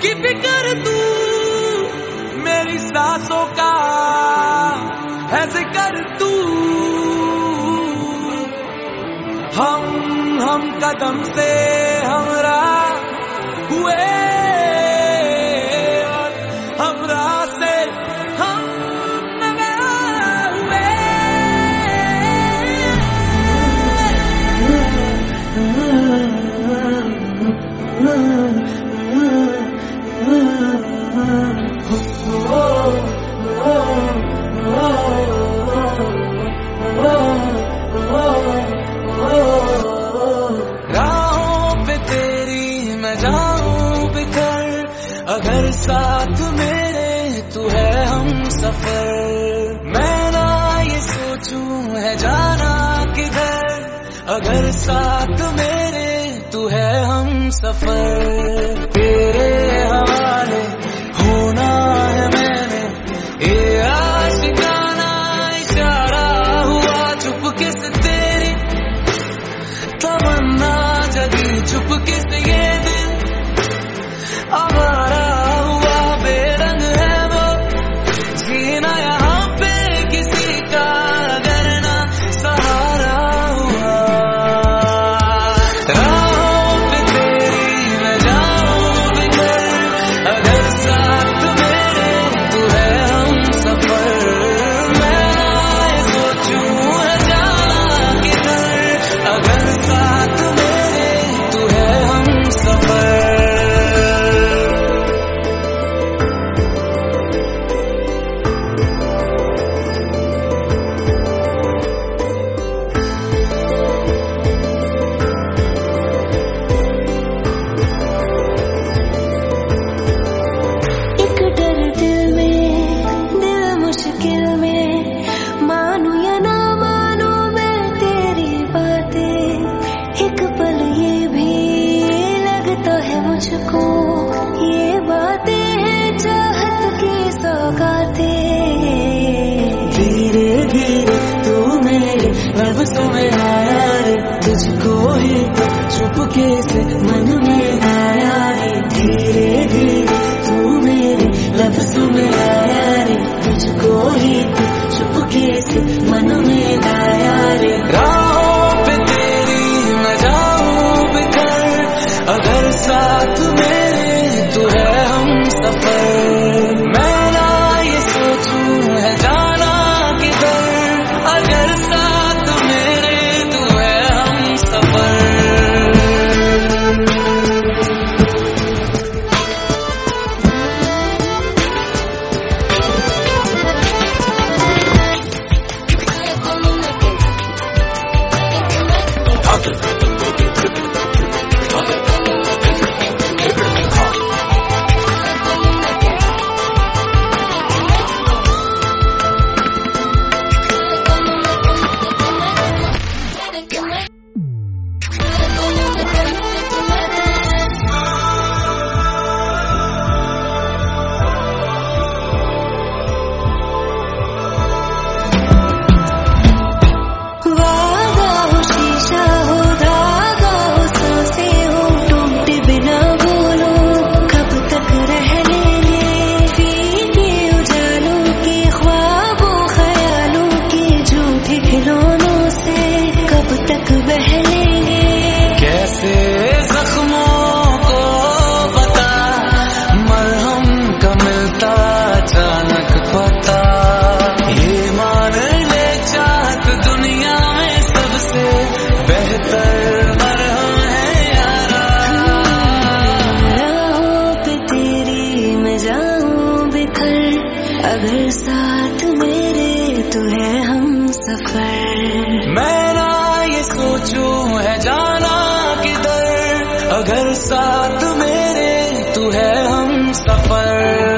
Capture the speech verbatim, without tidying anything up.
की फिक्र तू मेरी सांसों का है जिक्र तू। हम हम कदम से हमरा हुए और हमरा से हम हुए। राहों पे तेरी मैं जाऊं बिखर, अगर साथ मेरे तू है हम सफर। मैं ना ये सोचूं है जाना किधर, अगर साथ मेरे तू है हम सफर। तेरे हवाले होना है मैंने ये आशिकाना इशारा हुआ, चुपके से तेरी तमन्ना जगी, चुपके से ये दिल आवारा हुआ। बेरंग है वो जीना यहाँ पे किसी का अगर ना सहारा हुआ। राहों पे तेरी मैं जाऊं बिखर, अगर साथ मेरे तू है हम सफर। मैं ये सोचूं है जाना किधर, अगर साथ मेरे तू है हम सफर। एक डर दिल में, दिल मुश्किल में, मानू या ना मानू मैं तेरी बातें। एक पल ये भी लगता है मुझको, ये बातें हैं चाहत की सौगातें। धीरे धीरे तू मेरे लफ्ज़ों में आया रे, तुझको ही तो चुपके से मन में आया रे। धीरे धीरे तू मेरे लफ्ज़ों में आया रे, तुझको ही तो चुपके से मन में आया रे। राहों पे तेरी मैं जाऊं बिखर, अगर साथ मेरे तू है हम सफर। मैं ना ये सोचूं है जाना किधर, अगर साथ मेरे तू है हम सफर। वादा हो शीशा हो धागा हो सांसें हो, टूटे बिना बोलो कब तक रह लेंगे। फीके उजालों के ख्वाबों ख्यालों के झूठे खिलौनों से कब तक बह लेंगे। कैसे जख्मों को बता, मरहम का मिलता अचानक पता। ये मान ले चाहत दुनिया में सबसे बेहतर मरहम है यारा। राहों पे तेरी मैं जाऊं बिखर, अगर साथ मेरे तू है हम सफर। मैं ना ये सोचूं है जाना किधर, अगर साथ मेरे तू है हम सफर।